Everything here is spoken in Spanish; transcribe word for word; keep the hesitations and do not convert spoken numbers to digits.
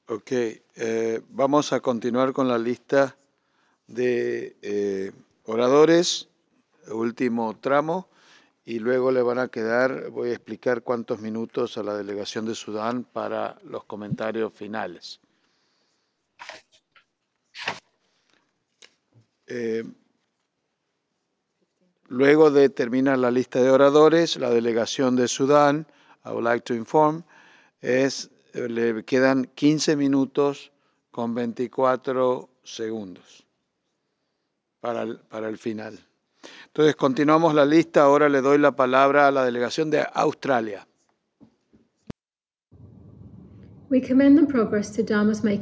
Ok, eh, vamos a continuar con la lista de eh, oradores, último tramo, y luego le van a quedar, voy a explicar cuántos minutos a la delegación de Sudán para los comentarios finales. Eh, luego de terminar la lista de oradores, la delegación de Sudán, I would like to inform, es, le quedan quince minutos con veinticuatro segundos para el, para el final. Entonces, continuamos la lista. Ahora le doy la palabra a la delegación de Australia. We commend the progress Saddam was making